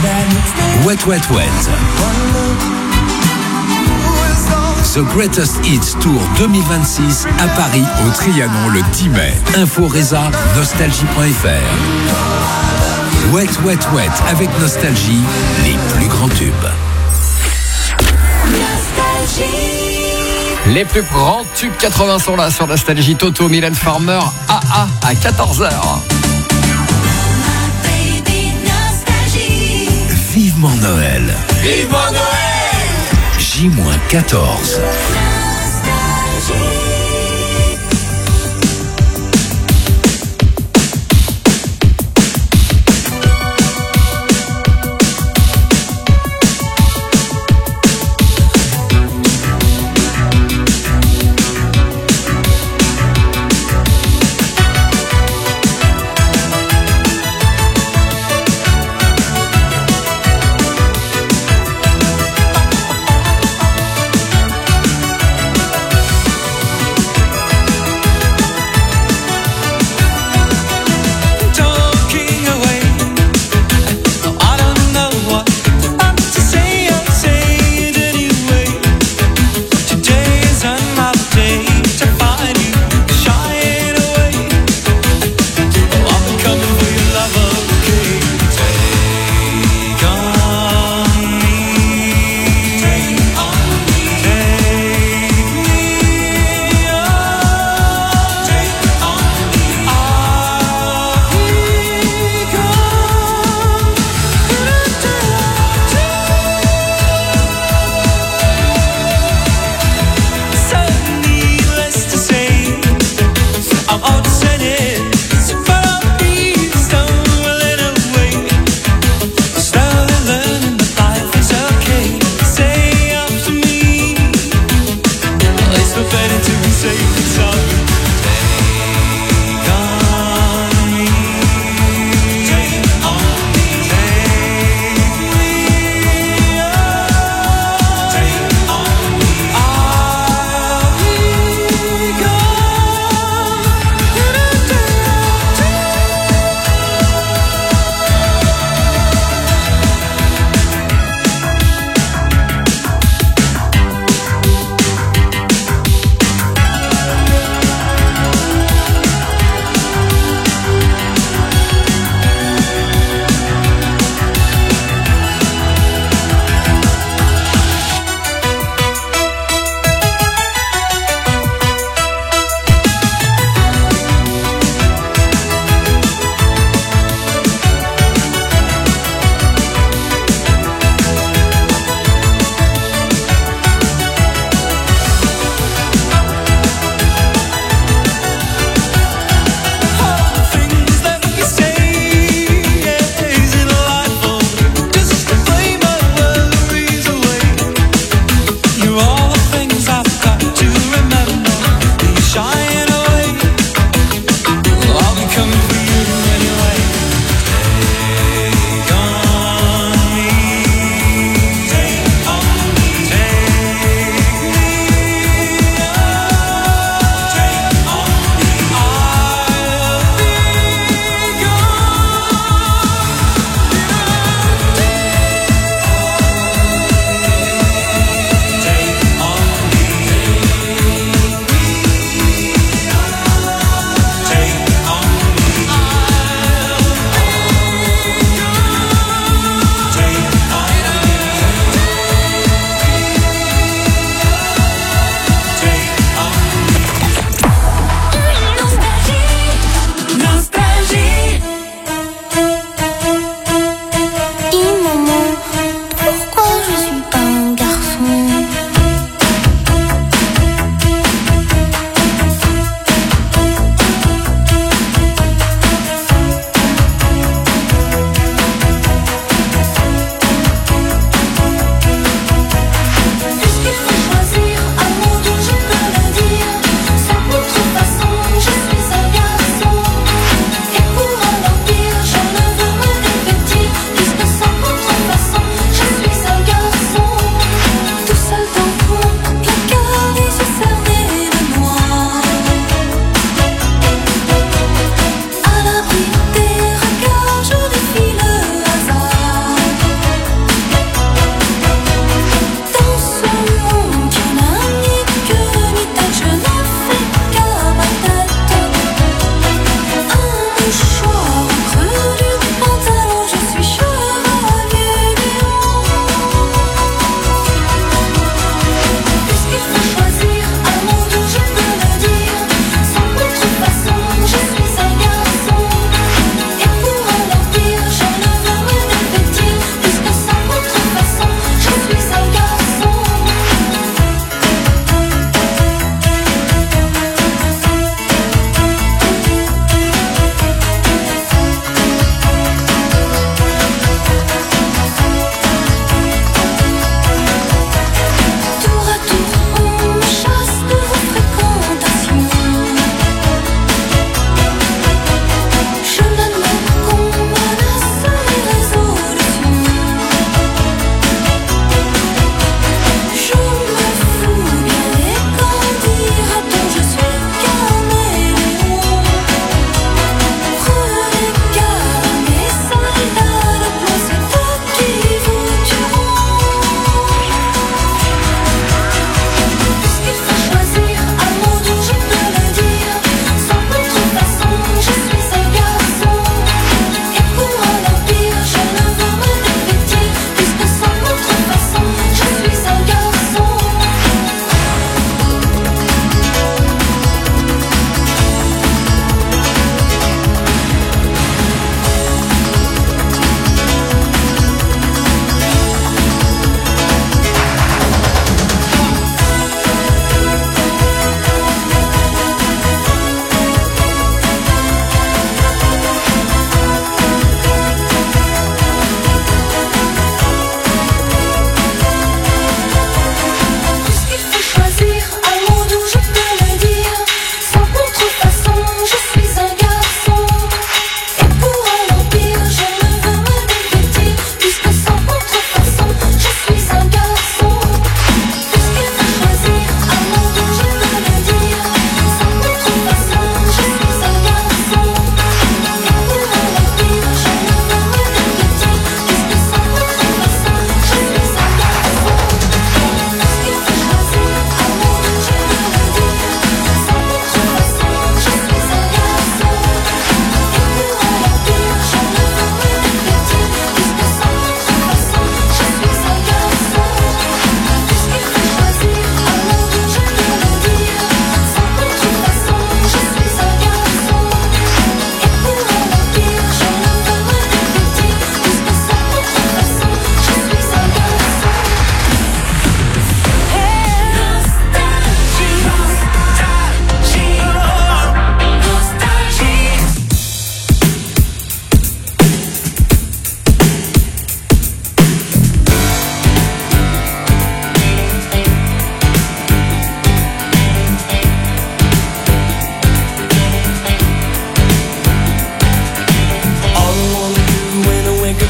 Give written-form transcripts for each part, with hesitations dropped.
Wet Wet Wet. The Greatest Hits Tour 2026 à Paris au Trianon le 10 mai. Info Reza, nostalgie.fr. Wet Wet Wet avec Nostalgie, les plus grands tubes. Les plus grands tubes 80 sont là sur Nostalgie. Toto, Mylène Farmer, AA à 14h. Vivement Noël. Vivement Noël. J-14.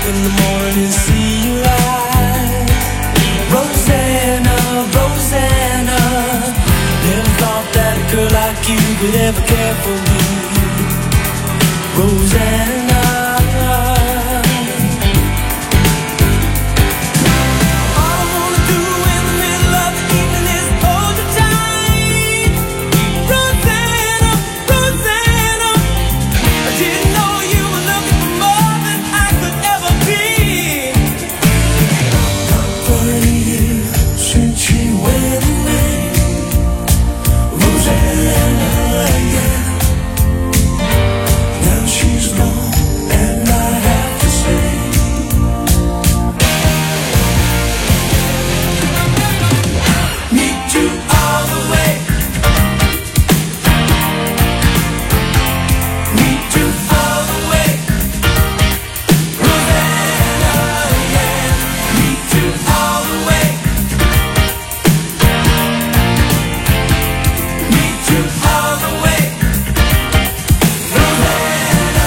in the morning, see you light. Rosanna, Rosanna, never thought that a girl like you could ever care for me. Rosanna, all I wanna do in the middle of the evening is hold you tight. Rosanna, Rosanna, I didn't know you were looking for more than I could ever be. Not for a year since you went away, Rosanna, yeah. Now she's gone, and I have to say, meet you all the way. Meet you all the way. Rosanna, yeah. Meet you all the way. Meet you all the way. Rosanna,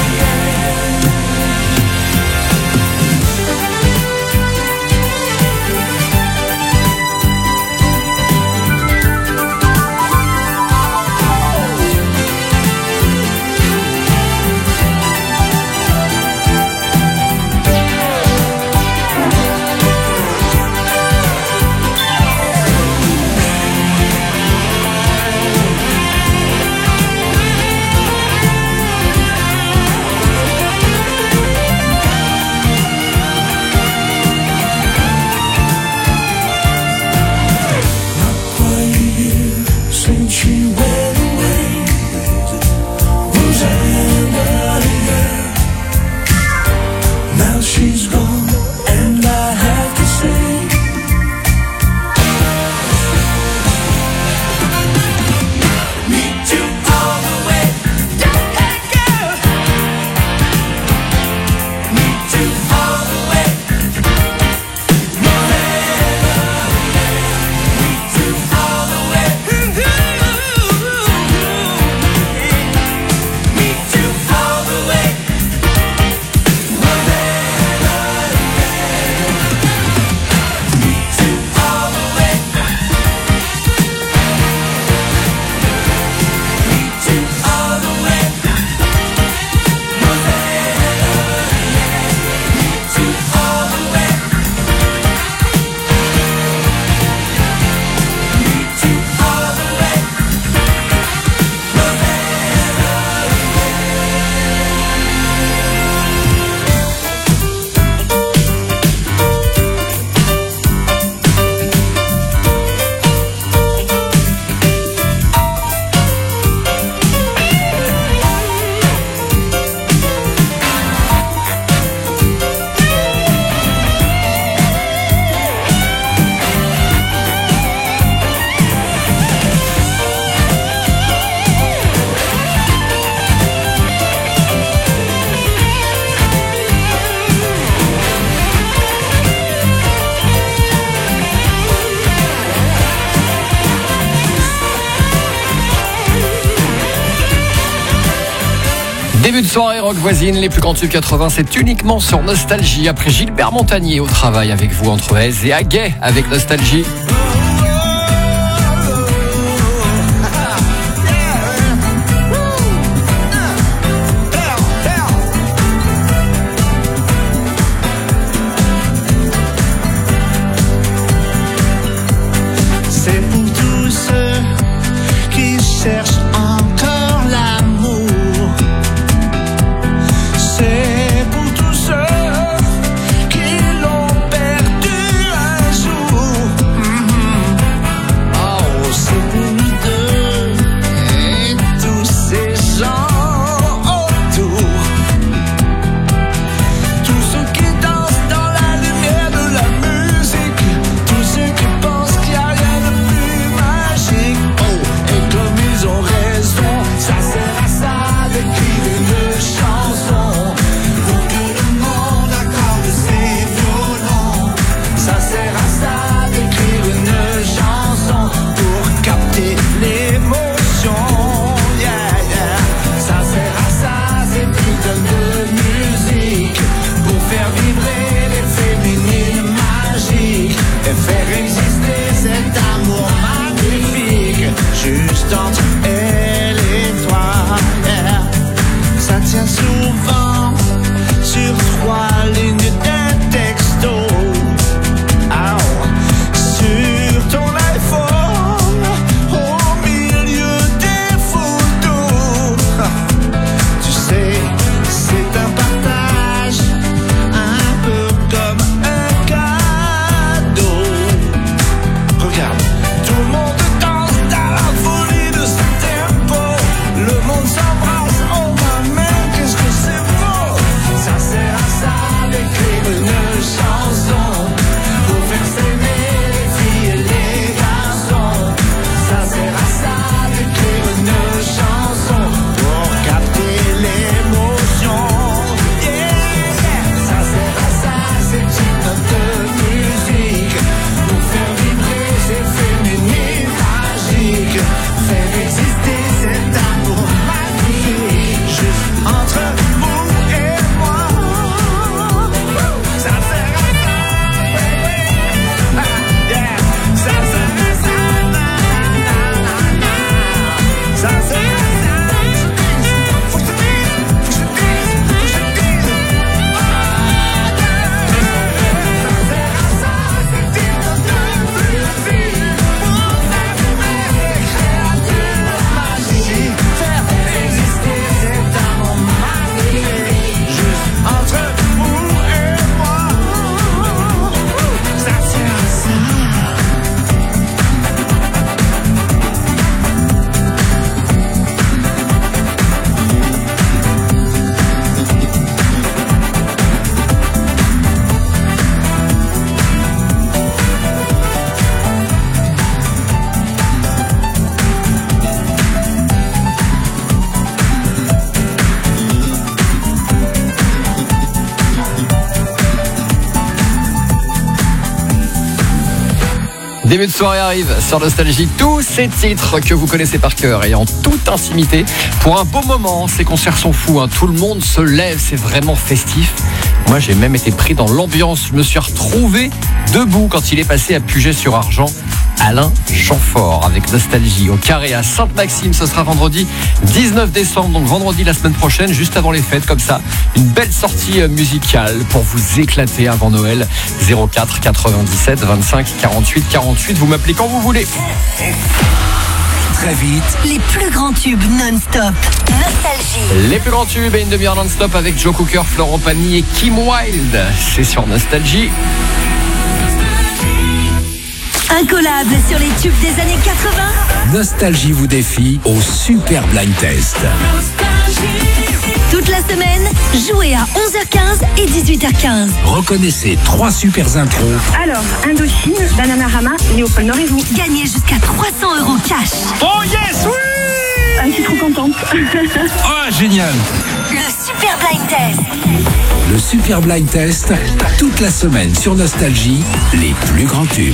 for a year since she went away, Rosanna, yeah. Now she's gone, and I have to say, meet you all the way. Yeah, girl. Meet you all the way. Meet you all the way. Meet you all the way. Début de soirée rock voisine, les plus grands tubes 80, c'est uniquement sur Nostalgie. Après Gilbert Montagnier au travail avec vous entre Aise et Aguet avec Nostalgie. C'est pour tous ceux qui cherchent encore l'amour. C'est pour tous ceux qui l'ont perdu un jour. Début de soirée arrive sur Nostalgie. Tous ces titres que vous connaissez par cœur et en toute intimité. Pour un beau moment, ces concerts sont fous. Tout le monde se lève, c'est vraiment festif. Moi, j'ai même été pris dans l'ambiance. Je me suis retrouvé debout quand il est passé à Puget-sur-Argent. Alain Chamfort avec Nostalgie au Carré à Sainte-Maxime. Ce sera vendredi 19 décembre, donc vendredi la semaine prochaine, juste avant les fêtes, comme ça. Une belle sortie musicale pour vous éclater avant Noël. 04 97 25 48 48. Vous m'appelez quand vous voulez. Très vite, Les plus grands tubes non-stop. Nostalgie. Les plus grands tubes et une demi-heure non-stop avec Joe Cooker, Florent Pagny et Kim Wilde. C'est sur Nostalgie. Incollable sur les tubes des années 80. Nostalgie vous défie au Super Blind Test. Toute la semaine, jouez à 11h15 et 18h15. Reconnaissez 3 super intros Alors, Indochine, Bananarama, Léopold Nord et vous. Gagnez jusqu'à 300 € cash. Oh yes, oui! Je suis trop contente. Ah, génial! Le Super Blind Test. Le Super Blind Test, toute la semaine sur Nostalgie, les plus grands tubes.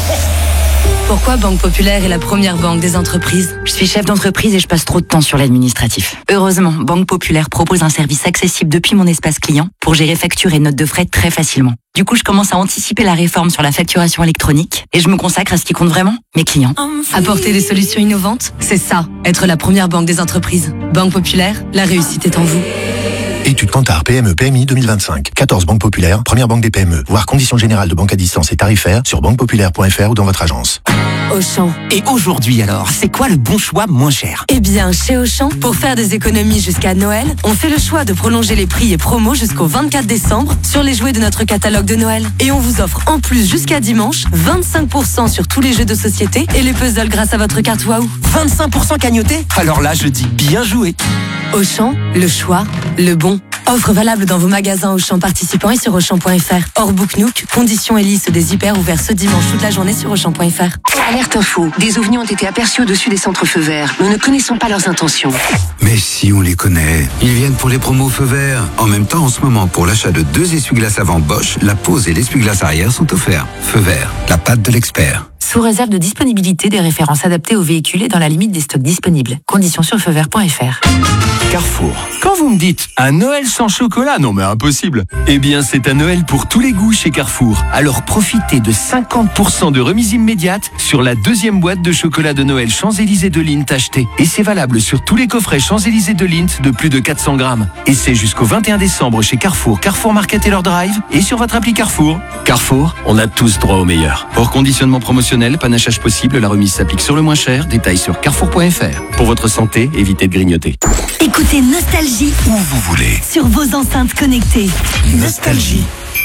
Pourquoi Banque Populaire est la première banque des entreprises? Je suis chef d'entreprise et je passe trop de temps sur l'administratif. Heureusement, Banque Populaire propose un service accessible depuis mon espace client pour gérer factures et notes de frais très facilement. Du coup, je commence à anticiper la réforme sur la facturation électronique et je me consacre à ce qui compte vraiment, mes clients. Apporter des solutions innovantes, c'est ça, être la première banque des entreprises. Banque Populaire, la réussite est en vous. Étude Kantar PME PMI 2025. 14 banques populaires, première banque des PME. Voir conditions générales de banque à distance et tarifaires sur banquepopulaire.fr ou dans votre agence. Auchan. Et aujourd'hui alors, c'est quoi le bon choix moins cher? Eh bien, chez Auchan, pour faire des économies jusqu'à Noël, on fait le choix de prolonger les prix et promos jusqu'au 24 décembre sur les jouets de notre catalogue de Noël. Et on vous offre en plus jusqu'à dimanche 25% sur tous les jeux de société et les puzzles grâce à votre carte Waouh. 25% cagnoté? Alors là, je dis bien joué. Auchan, le choix, le bon. Offre valable dans vos magasins Auchan participants et sur Auchan.fr. Hors Booknook, conditions et liste des hyper ouverts ce dimanche toute la journée sur Auchan.fr. Alerte info. Des ovnis ont été aperçus au-dessus des centres feux verts. Nous ne connaissons pas leurs intentions. Mais si on les connaît, ils viennent pour les promos feux verts. En même temps, en ce moment, pour l'achat de 2 essuie-glaces avant Bosch, la pose et l'essuie-glace arrière sont offerts. Feu vert, la patte de l'expert. Sous réserve de disponibilité des références adaptées aux véhicules et dans la limite des stocks disponibles. Conditions sur feuvert.fr. Carrefour. Quand vous me dites un Noël sans chocolat, non mais impossible. Eh bien c'est un Noël pour tous les goûts chez Carrefour. Alors profitez de 50% de remise immédiate sur la 2e boîte de chocolat de Noël Champs-Élysées de Lindt achetée. Et c'est valable sur tous les coffrets Champs-Élysées de Lindt de plus de 400 grammes. Et c'est jusqu'au 21 décembre chez Carrefour, Carrefour Market et leur Drive et sur votre appli Carrefour. Carrefour, on a tous droit au meilleur. Hors conditionnement promotionnel, panachage possible, la remise s'applique sur le moins cher. Détails sur carrefour.fr. Pour votre santé, évitez de grignoter. Écoutez Nostalgie Où vous voulez. sur vos enceintes connectées. Nostalgie.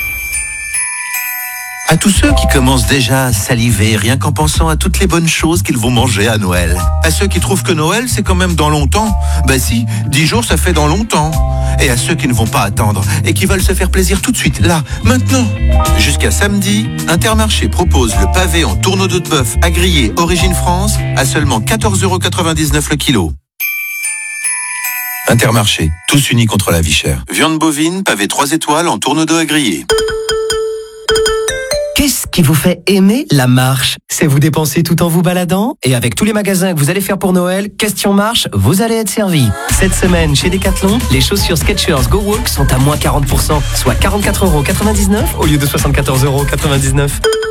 À tous ceux qui commencent déjà à saliver rien qu'en pensant à toutes les bonnes choses qu'ils vont manger à Noël. À ceux qui trouvent que Noël c'est quand même dans longtemps. Bah si, 10 jours ça fait dans longtemps. Et à ceux qui ne vont pas attendre et qui veulent se faire plaisir tout de suite, là, maintenant. Jusqu'à samedi, Intermarché propose le pavé en tourneau de bœuf à griller Origine France à seulement 14,99 € le kilo. Intermarché, tous unis contre la vie chère. Viande bovine, pavé 3 étoiles en tourneau d'eau à griller. Qu'est-ce qui vous fait aimer la marche? C'est vous dépenser tout en vous baladant? Et avec tous les magasins que vous allez faire pour Noël, question marche, vous allez être servi. Cette semaine, chez Decathlon, les chaussures Skechers Go Walk sont à moins 40%, soit 44,99 € au lieu de 74,99 €.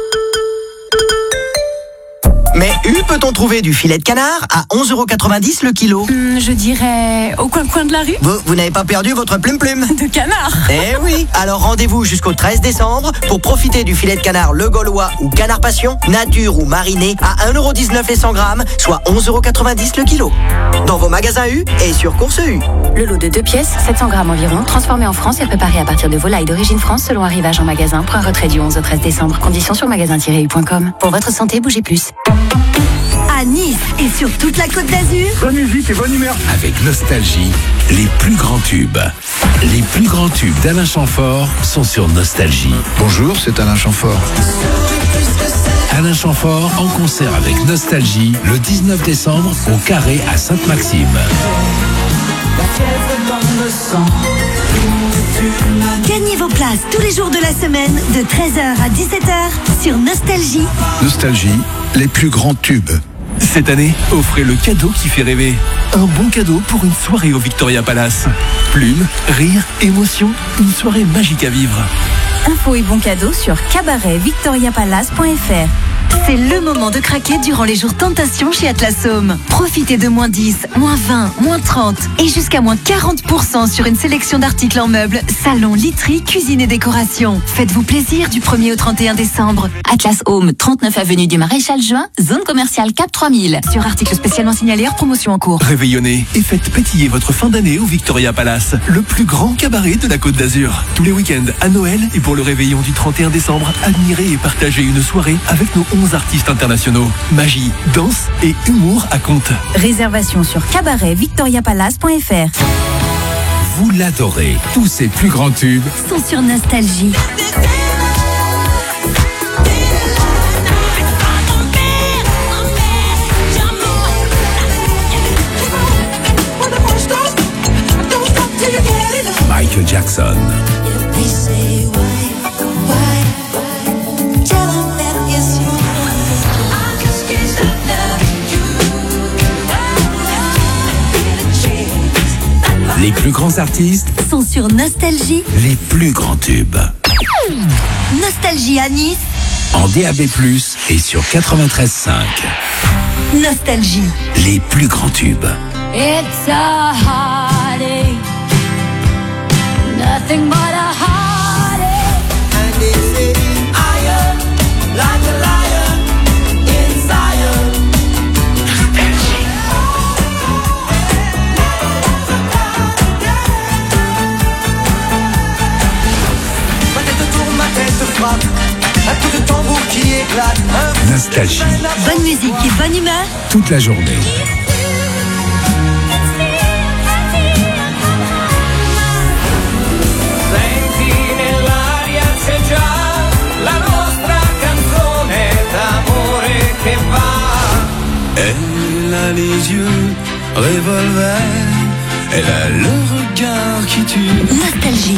Mais où peut-on trouver du filet de canard à 11,90 € le kilo? Je dirais au coin de la rue. Vous n'avez pas perdu votre plume De canard. Eh oui. Alors rendez-vous jusqu'au 13 décembre pour profiter du filet de canard Le Gaulois ou Canard Passion, nature ou mariné à 1,19 € les 100 grammes, soit 11,90 € le kilo. Dans vos magasins U et sur Course U. Le lot de 2 pièces, 700 grammes environ, transformé en France et préparé à partir de volailles d'origine France selon arrivage en magasin. Point retrait du 11 au 13 décembre. Conditions sur magasin-u.com. Pour votre santé, bougez plus. À Nice et sur toute la Côte d'Azur. Bonne musique et bonne humeur. Avec Nostalgie, les plus grands tubes. Les plus grands tubes d'Alain Chamfort sont sur Nostalgie. Bonjour, c'est Alain Chamfort. Alain Chamfort en concert avec Nostalgie le 19 décembre au Carré à Sainte-Maxime. Gagnez vos places tous les jours de la semaine de 13h à 17h sur Nostalgie. Nostalgie, les plus grands tubes. Cette année, offrez le cadeau qui fait rêver. Un bon cadeau pour une soirée au Victoria Palace. Plumes, rire, émotion, une soirée magique à vivre. Infos et bons cadeaux sur cabaretvictoriapalace.fr. C'est le moment de craquer durant les jours Tentation chez Atlas Home. Profitez de moins 10, moins 20, moins 30 et jusqu'à moins 40% sur une sélection d'articles en meubles, salon, literie, cuisine et décoration. Faites-vous plaisir du 1er au 31 décembre. Atlas Home, 39 avenue du Maréchal Juin, zone commerciale Cap 3000. Sur articles spécialement signalés hors promotion en cours. Réveillonnez et faites pétiller votre fin d'année au Victoria Palace, le plus grand cabaret de la Côte d'Azur. Tous les week-ends à Noël et pour le réveillon du 31 décembre, admirez et partagez une soirée avec nos 11 artistes internationaux. Magie, danse et humour à compte. Réservation sur cabaretvictoriapalace.fr. Vous l'adorez. Tous ces plus grands tubes Sont sur Nostalgie. Michael Jackson. Les plus grands artistes Sont sur Nostalgie. les plus grands tubes. Nostalgie à Nice. En DAB+, et sur 93.5. Nostalgie. Les plus grands tubes. It's a heartache, nothing but a heartache. And they say, iron, like a lion, in Zion. Ma tête tourne, ma tête frappe, un coup de tambour qui éclate. Nostalgie. Bonne musique et bonne humeur. Toute la journée. Senti nell'aria c'è già la nostra canzone d'amore che va. Elle a les yeux revolver, elle a le regard qui tue. Nostalgie.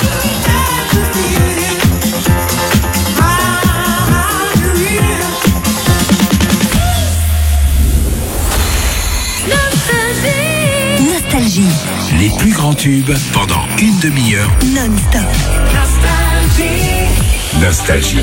Nostalgie. Les plus grands tubes pendant une demi-heure. Non-stop. Nostalgie.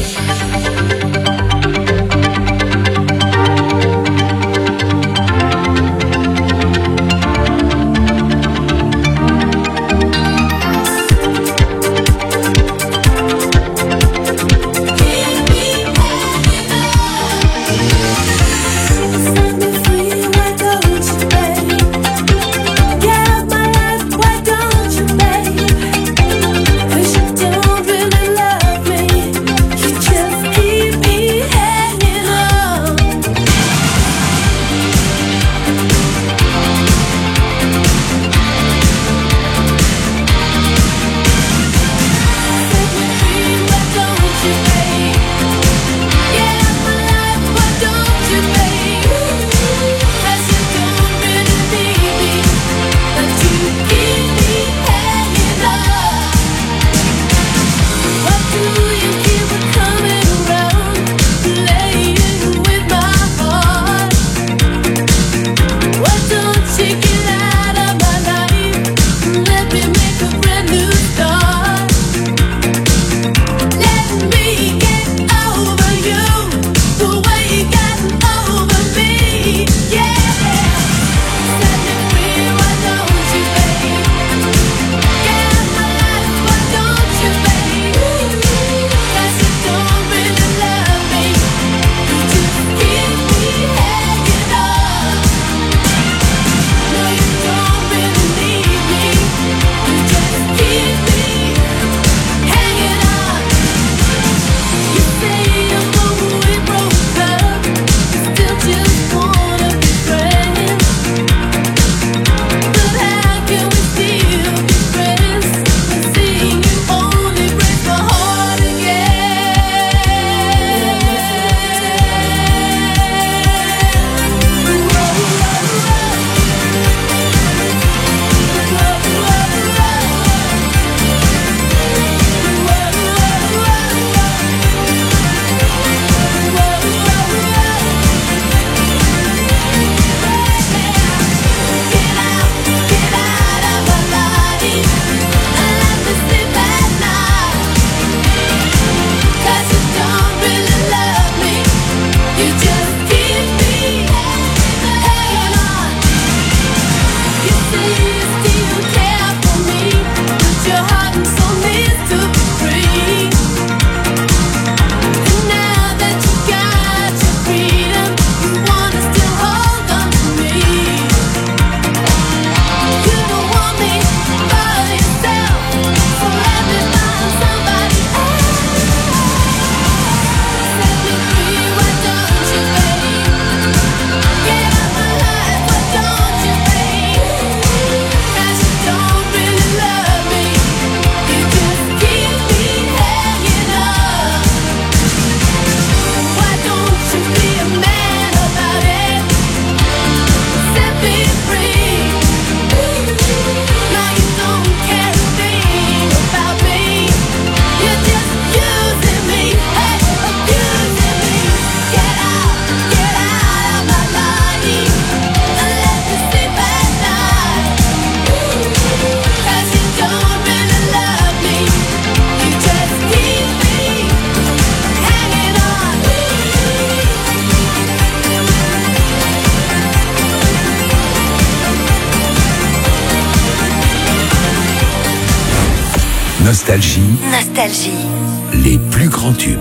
Nostalgie, les plus grands tubes.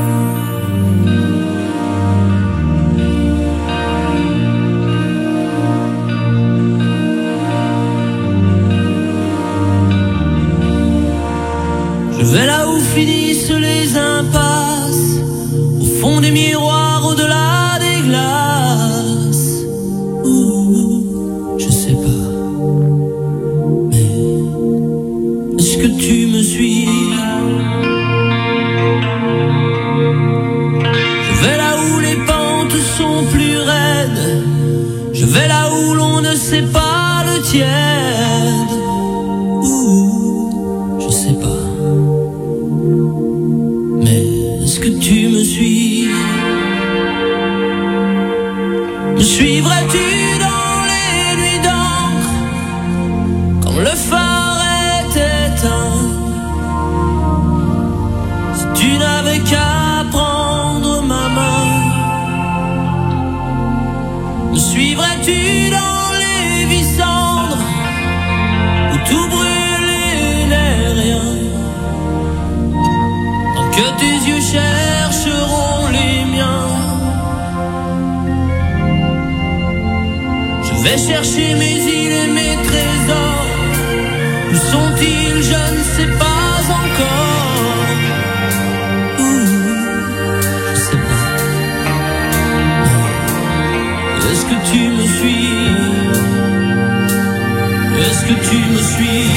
Je vais là où finissent les impasses, au fond des miroirs, au-delà des glaces. Je sais pas, mais est-ce que tu me suis? Je vais là où les pentes sont plus raides, je vais là où l'on ne sait pas le tiède. Je sais pas. Est-ce que tu me suis? Me suivrais-tu dans les nuits d'encre quand le phare est éteint? Si tu n'avais qu'à prendre ma main. Me suivrais-tu dans les vies cendres où tout brûle et n'est rien? Que tes yeux chercheront les miens. Je vais chercher mes îles et mes trésors. Où sont-ils? Je ne sais pas encore. Je sais pas. Est-ce que tu me suis? Est-ce que tu me suis?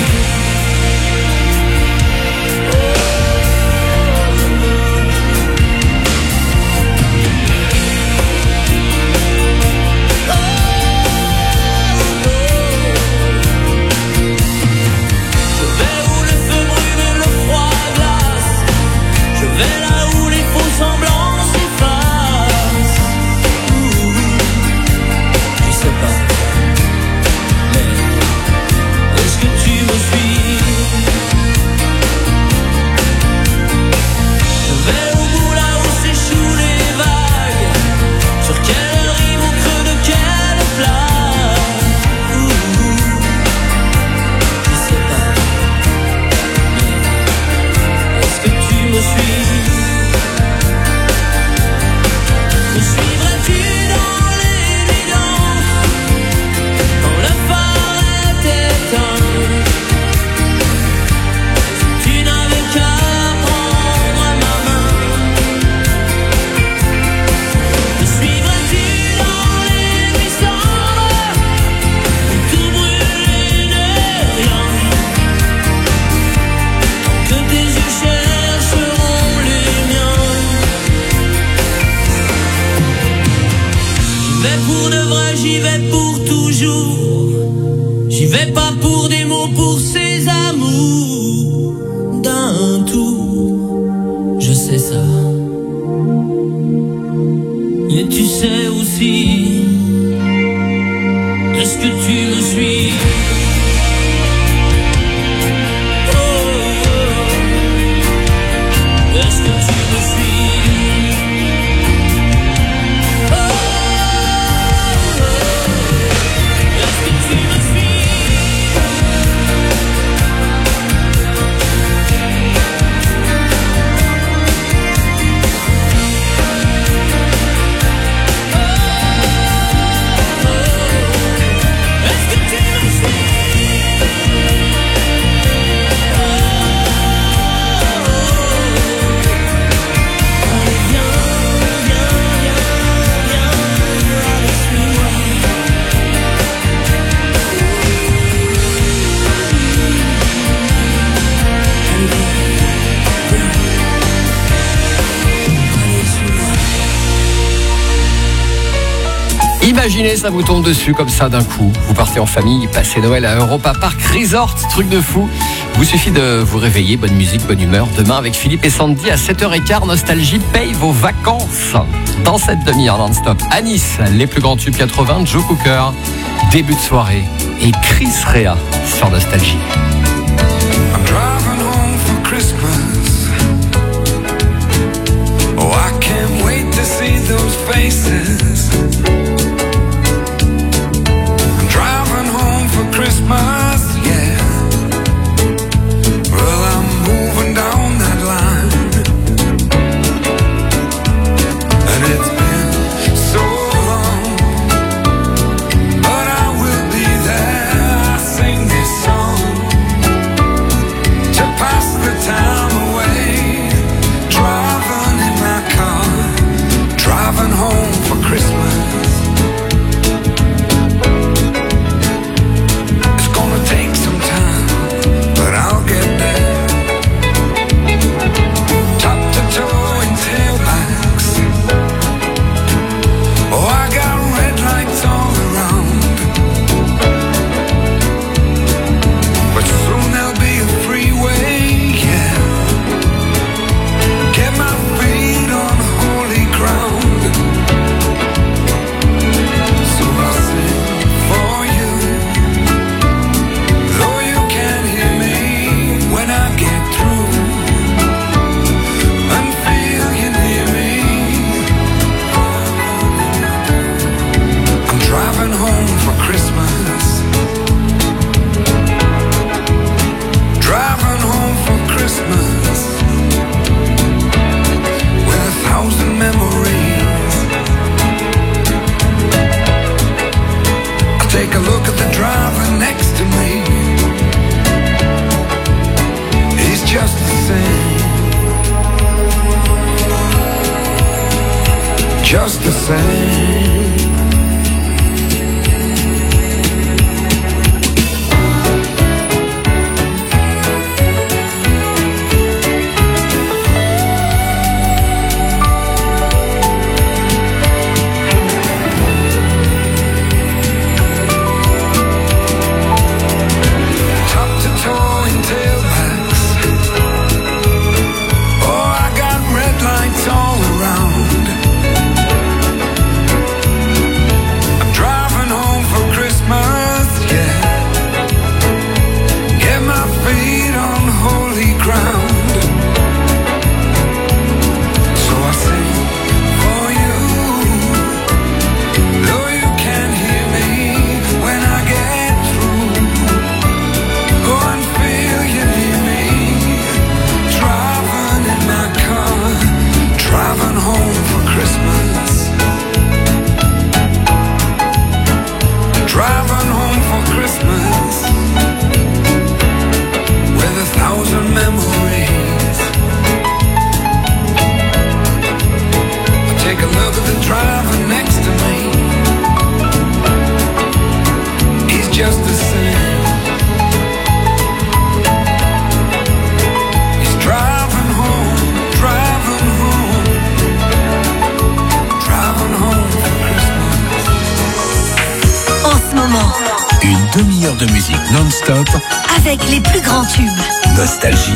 Imaginez, ça vous tombe dessus comme ça d'un coup. Vous partez en famille, passez Noël à Europa Park Resort, truc de fou. Vous suffit de vous réveiller, bonne musique, bonne humeur. Demain avec Philippe et Sandy à 7h15, Nostalgie paye vos vacances. Dans cette demi-heure non-stop, à Nice, les plus grands tubes 80, Joe Cooker, début de soirée et Chris Rea sur Nostalgie. I'm driving home for Christmas. Oh, I can't wait to see those faces. I'm driving home for Christmas, yeah. Well, I'm moving just the same. Demi-heure de musique non-stop avec les plus grands tubes. Nostalgie.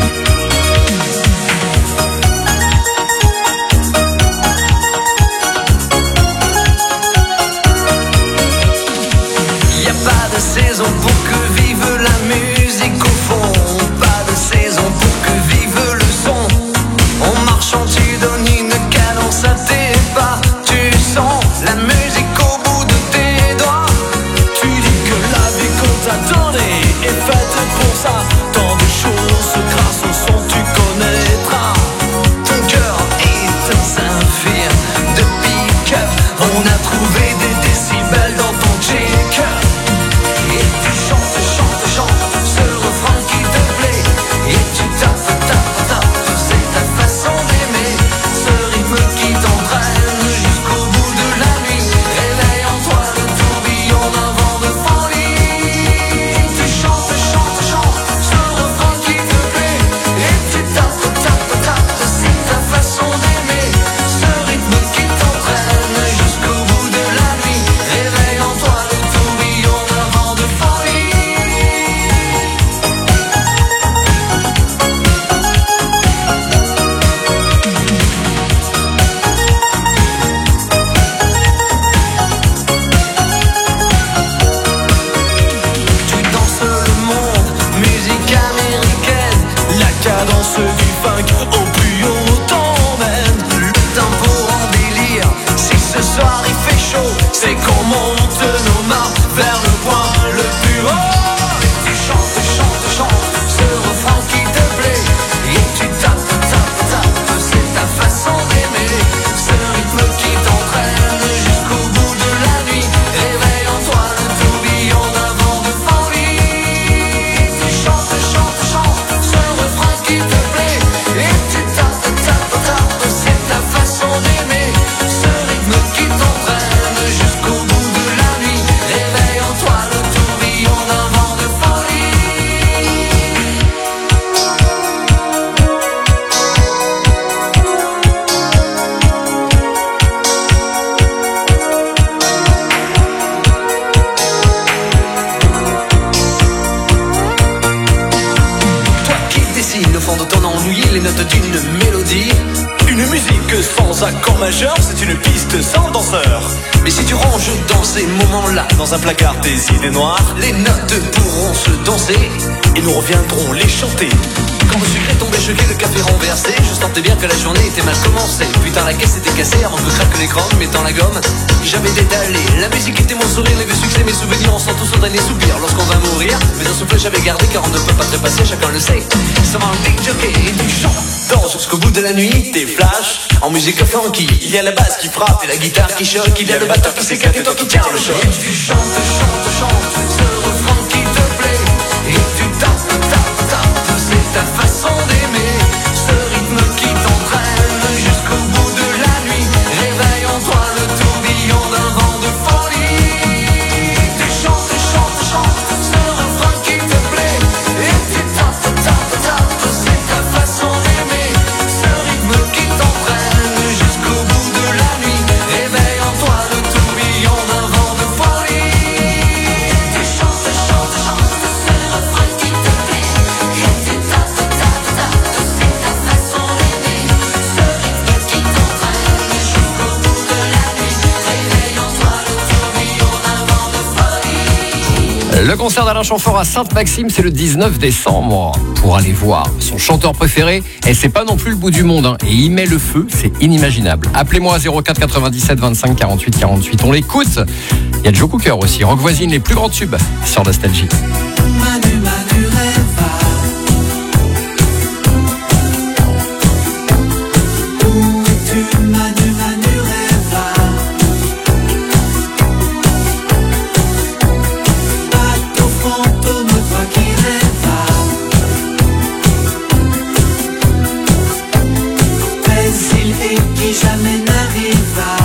Y a pas de saison pour que vive la musique au fond, pas de saison pour que vive le son. En marchant tu donnes une cadence à tes pas, tu sens la musique au bout de tes doigts. Tu dis que la vie qu'on t'attendait est faite pour ça. Tant de choses grâce au son tu connaîtras. Ton cœur est un saphir de pick-up. On a trouvé des décibels dans ton check-up. Et tu chantes, chantes, chantes ce refrain qui te plaît. Et tu tapes, tapes, tapes, c'est ta façon d'aimer. Ce rythme qui t'entraîne jusqu'au bout de la nuit. Réveille en toi le tourbillon d'un vent de folie. Tu chantes, chantes, chantes ce refrain qui te plaît. Et tu tapes, tapes, tapes, c'est ta façon d'aimer. Ce rythme qui t'entraîne jusqu'au bout de la nuit. Réveille en toi le tourbillon d'un vent de folie. Tu danses le monde, musique américaine. La cadence du funk au plus haut t'emmène. Le tempo en délire, si ce soir il fait chaud, c'est qu'on monte nos mains vers le point le plus haut. Et tu chantes, chantes, chantes ce refrain qui te plaît. Et tu tapes, tapes, tapes, c'est ta façon d'aimer. Ce rythme qui t'entraîne jusqu'au bout de la nuit. Réveille en toi le tourbillon d'un vent de folie. Tu chantes, chantes, chantes ce refrain qui te plaît. Et tu tapes, tapes, tapes, c'est ta façon d'aimer. Ce rythme qui t'entraîne jusqu'au bout de la nuit. Réveille en toi le tourbillon d'un vent de folie. Toi qui dessines au fond de ton ennui les notes d'une mélodie. Une musique sans accord majeur, c'est une piste sans danseur. Mais si tu ranges dans ces moments-là, dans un placard des idées noires, les notes pourront se danser et nous reviendrons les chanter. Quand le sucre est tombé, choqué, le café renversé, je sentais bien que la journée était mal commencée. Putain, la caisse était cassée avant que craque l'écran, mettant la gomme. J'avais détalé, la musique était mon sourire, les vieux succès, mes souvenirs, on sent tous au dernier soupir lorsqu'on va mourir. Mais un souffle j'avais gardé car on ne peut pas trépasser, chacun le sait. Ça va un big jockey et tu chantes, danse jusqu'au bout de la nuit, tes flashs en musique funky. Il y a la basse qui frappe et la guitare qui choque, il y a le batteur qui s'éclate et toi qui tiens le choc. Et tu chantes, chantes, chantes ce refrain qui te plaît. Et tu tapes, tapes, tapes, c'est ta façon d'aimer. Ce rythme qui t'entraîne jusqu'au bout de la nuit. Réveille en toi Le concert d'Alain Chamfort à Sainte-Maxime, c'est le 19 décembre. Pour aller voir son chanteur préféré, et c'est pas non plus le bout du monde, hein. Et il met le feu, c'est inimaginable. Appelez-moi à 04 97 25 48 48. On l'écoute. Il y a Joe Cooker aussi. Rock Voisine, les plus grands tubes sur Nostalgie. Manu, Manu rêva. Où es-tu, Manu, Manu rêva? Bateau fantôme, toi qui rêva. Mais il est qui jamais n'arriva.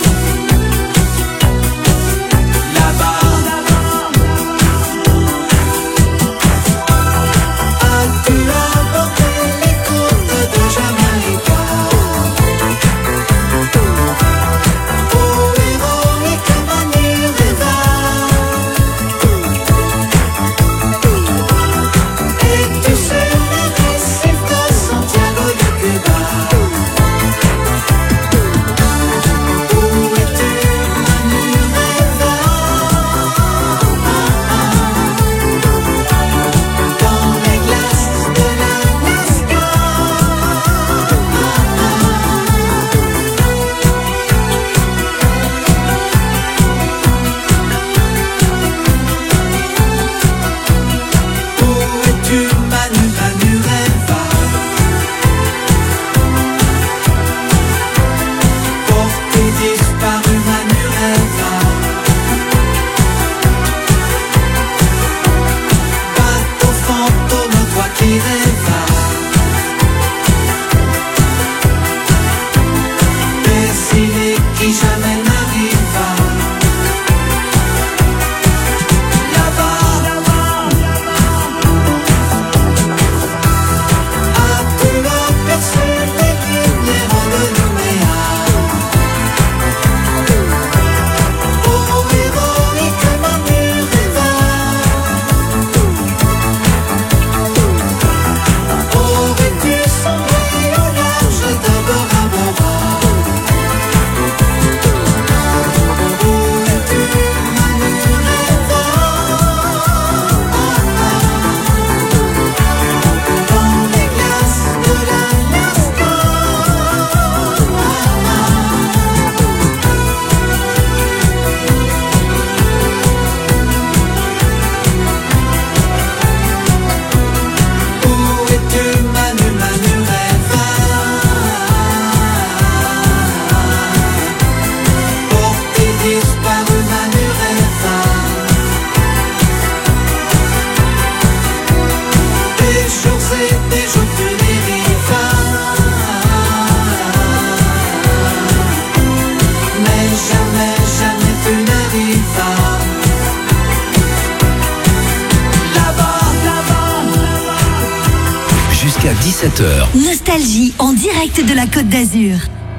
Jusqu'à 17h. Nostalgie en direct de la Côte d'Azur.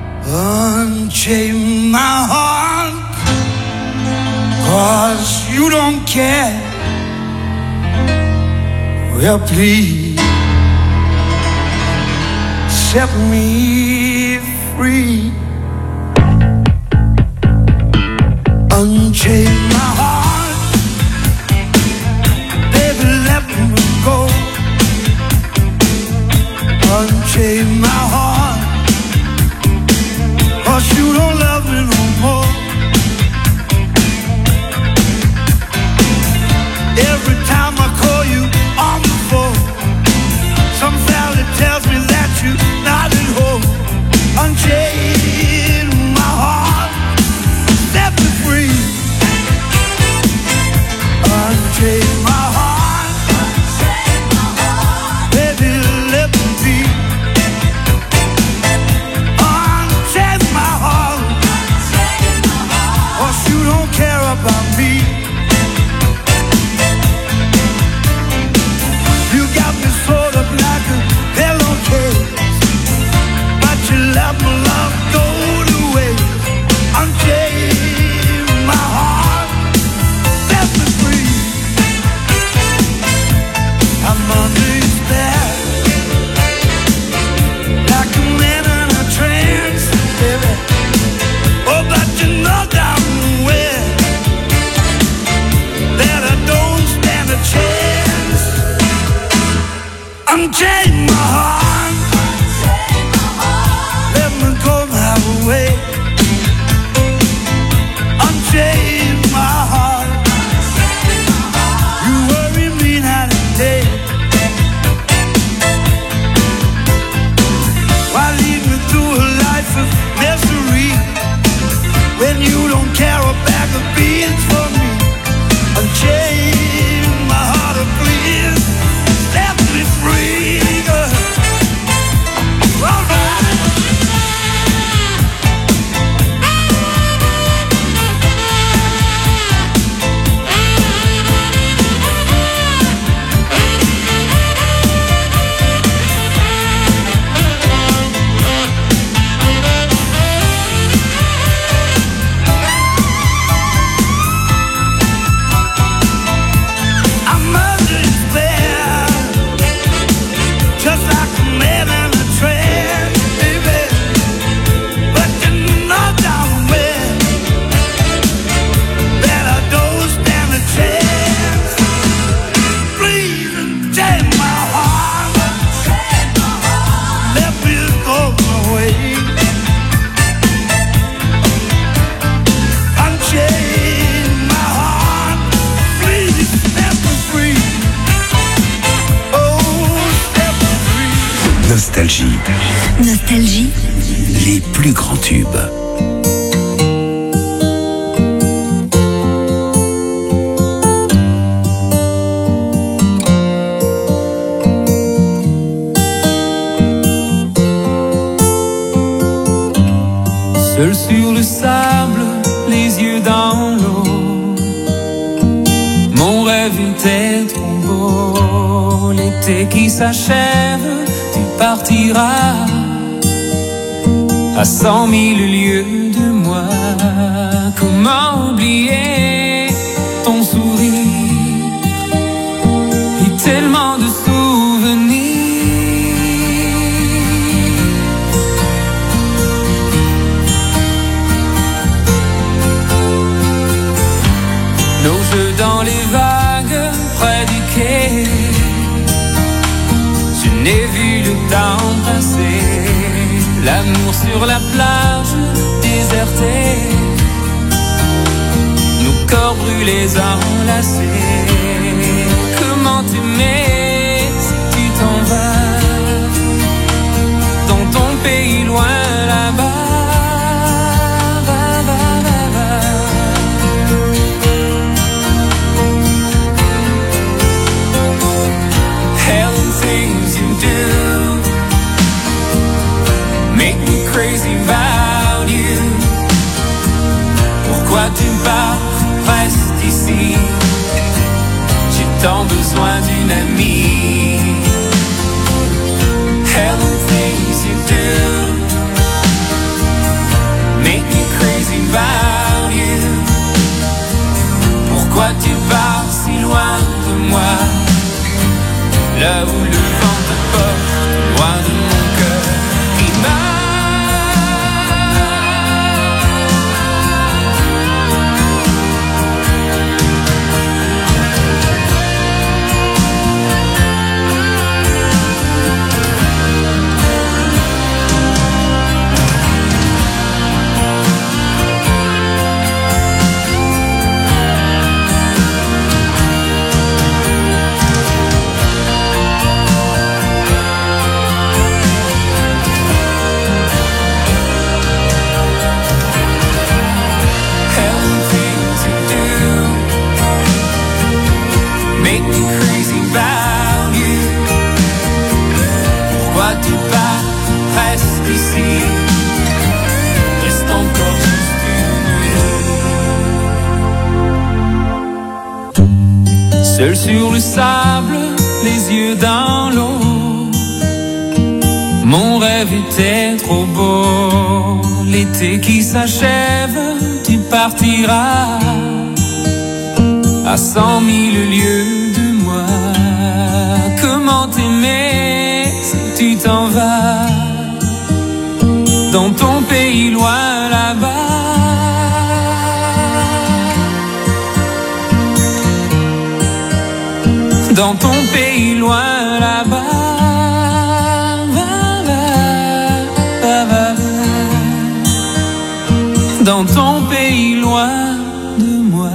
Unchain my heart, 'cause you don't care. Well, please set me free. Unchain my heart, baby, let me go. Unchain my heart, 'cause you don't love me no more. Every time I call you on the phone, some fella tells me that you're not at home. Unchain my heart, set me free. Unchain my heart, baby, let me be. Unchain my heart, 'cause you don't care about me. You got me sort of like a pillowcase, but you let my love go to waste. Unchain my heart, set me free. I'm under your spell, like a man in a trance, baby. Oh, but you know damn well that I don't les plus grands tubes. Seul sur le sable, les yeux dans l'eau, mon rêve était trop beau. L'été qui s'achève, tu partiras à 100 000 lieues de moi. Comment oublier ton sourire et tellement de souvenirs. Nos jeux dans les vagues près du quai, je n'ai vu le temps passer. L'amour sur la plage désertée, nos corps brûlés enlacés. Comment t'aimer si tu t'en vas dans ton pays loin là-bas. Crazy about you. Pourquoi tu pars, reste ici. J'ai tant besoin d'une amie. Hell the things you do make me crazy about you. Pourquoi tu pars si loin de moi, là où le vent te porte, loin de mon cœur qui bat. Seul sur le sable, les yeux dans l'eau, mon rêve était trop beau. L'été qui s'achève, tu partiras à 100 000 lieues de moi. Comment t'aimer si tu t'en vas dans ton pays loin là-bas. Dans ton pays loin là-bas, dans ton pays loin de moi.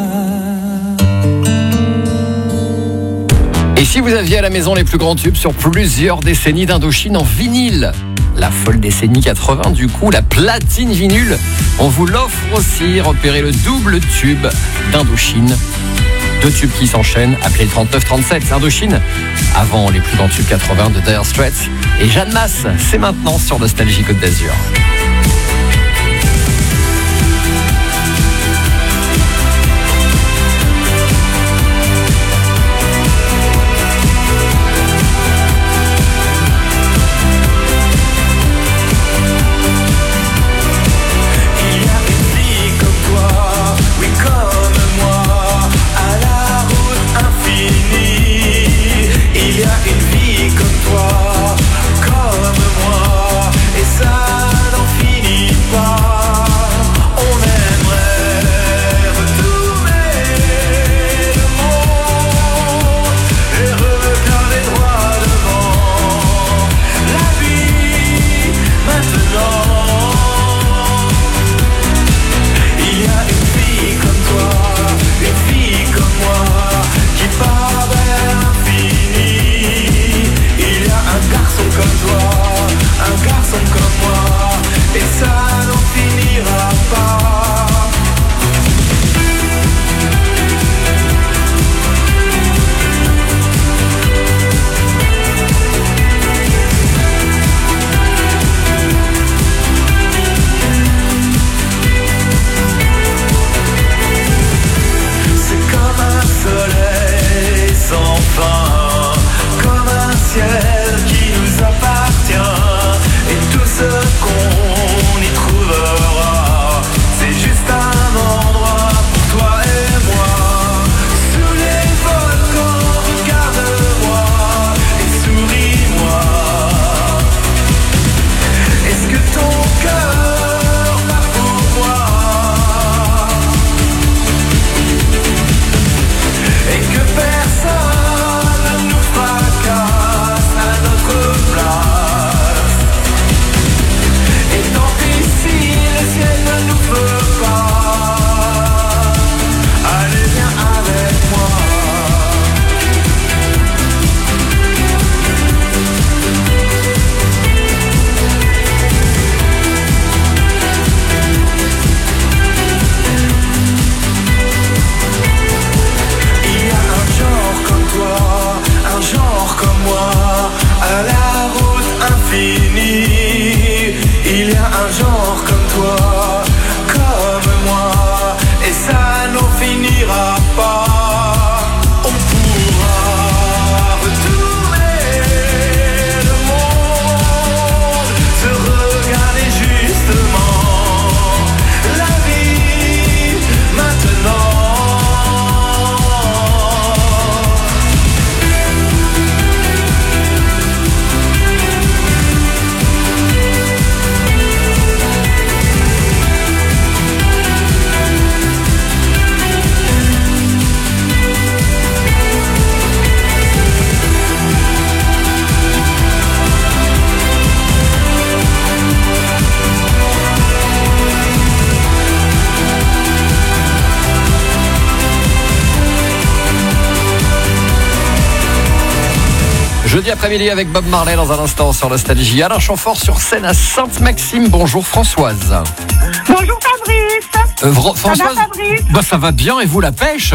Et si vous aviez à la maison les plus grands tubes sur plusieurs décennies d'Indochine en vinyle, la folle décennie 80, du coup, la platine vinyle, on vous l'offre aussi. Repérez le double tube d'Indochine. 2 tubes qui s'enchaînent, appelez le 3937, Indochine. Avant les plus grands tubes 80 de Dire Straits et Jeanne Masse, c'est maintenant sur Nostalgie Côte d'Azur. Comme moi, et ça n'en mort comme toi, comme moi, et ça n'en finira pas. On pourra retourner le monde, se regarder justement la vie maintenant. Jeudi après-midi avec Bob Marley dans un instant sur Nostalgie. Alain Chamfort sur scène à Sainte-Maxime. Bonjour Françoise. Bonjour Fabrice. Françoise, Ça va Fabrice? Bah ça va bien et vous la pêche?